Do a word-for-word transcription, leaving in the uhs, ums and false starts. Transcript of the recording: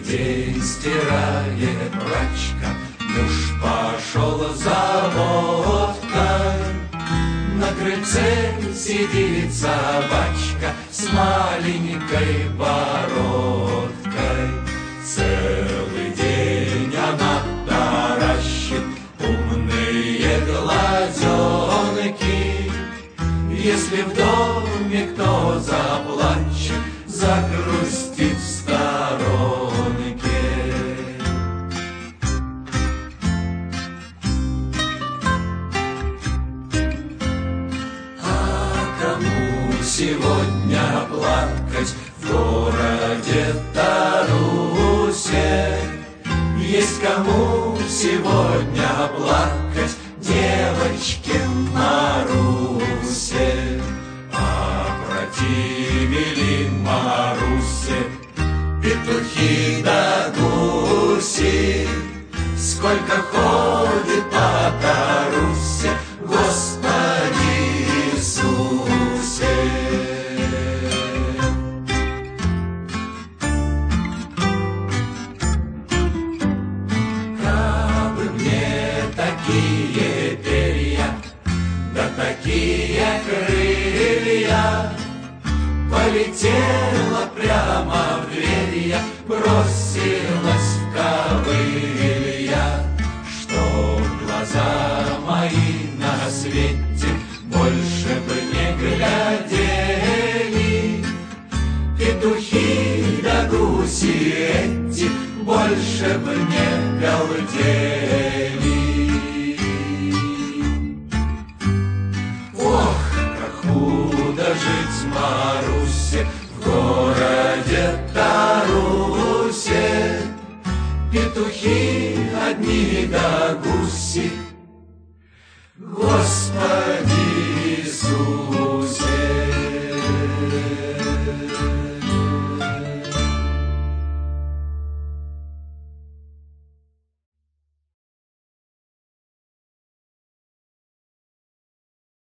день стирает прачка, муж пошел за водкой. На крыльце сидит собачка с маленькой бородкой. Целый день она таращит умные глазенки. Если в доме кто заплачет, загрустит в сторонке. Сегодня плакать в городе Тарусе? Есть кому сегодня плакать, девочке Марусе? Опротивили Марусе петухи да гуси. Сколько ходит по Тарусе, Господи Иисусе. Кабы мне такие перья, да такие крылья, полетела прямо в дверь я, бросилась в ковылья, чтоб глаза мои на свете больше бы не глядели. Петухи да гуси эти больше бы не галдели. Ох, как худо жить Марусе в городе Тарусе. Петухи одни да гуси, Господи Иисус.